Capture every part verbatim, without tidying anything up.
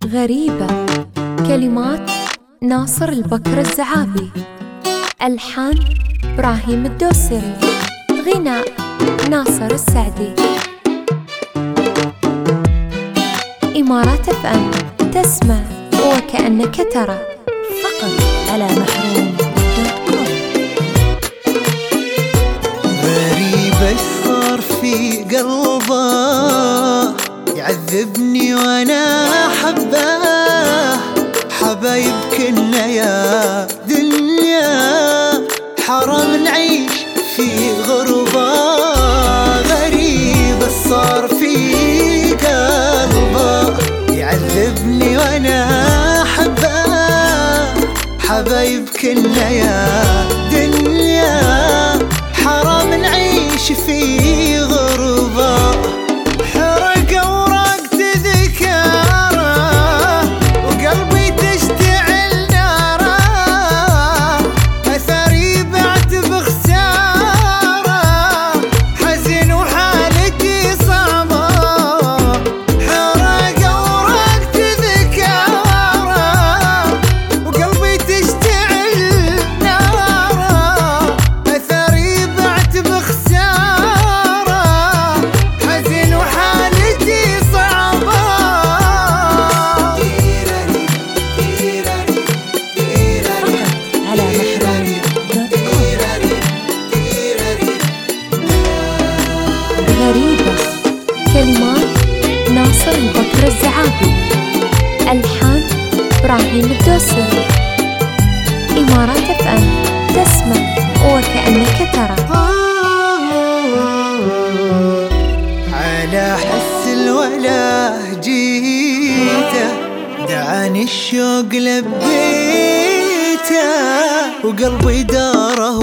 غريبة. كلمات ناصر البكر الزعابي، ألحان إبراهيم الدوسري، غناء ناصر السعدي. إمارات اف ام، تسمع وكأنك ترى، فقط على محروم دوت كوم. غريبة صار في قلبه يعذبني وانا حباه، حبايب كنا يا دنيا حرام نعيش في غربة. غريبة صار في قلبه يعذبني وانا حباه، حبايب كنا يا دنيا حرام نعيش في غربة. حرق اوراق تذكاره وقلبي تشتعل ناره، اثري بعت بخساره، حزين وحالتي صعبه. حرق اوراق تذكاره وقلبي تشتعل ناره، اثري بعت بخساره، حزين وحالتي صعبه. على محروم دوت كوم. غريبة. كلمات ناصر البكر الزعابي، ألحان إبراهيم الدوسري. إمارات اف ام، تسمع وكأنك ترى. على حس الولا جيته، دعاني الشوق لبيته، وقلبي داره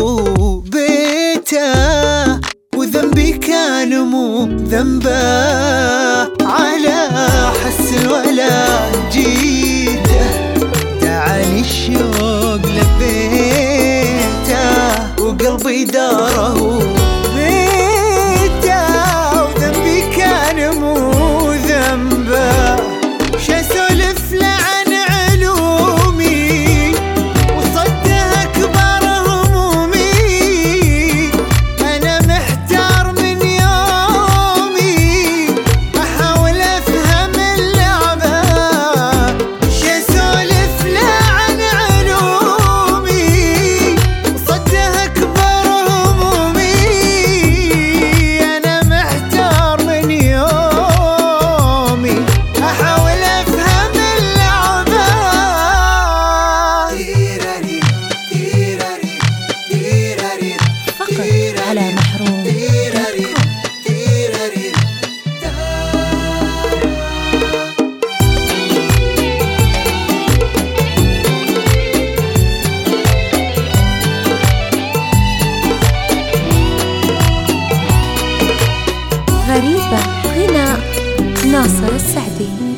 بيته، وذنبي كان مو ذنبه. على حس الولا جيته، دعاني الشوق لبيته، وقلبي داره بيته، وذنبي كان مو ذنبه. ش اسولف له عن علومي وصده اكبر همومي، انا محتار من يومي احاول افهم اللعبه. ش اسولف له عن علومي وصده اكبر همومي، انا محتار من يومي احاول افهم اللعبه. فقط على محروم دوت كوم. غريبة. غناء ناصر السعدي.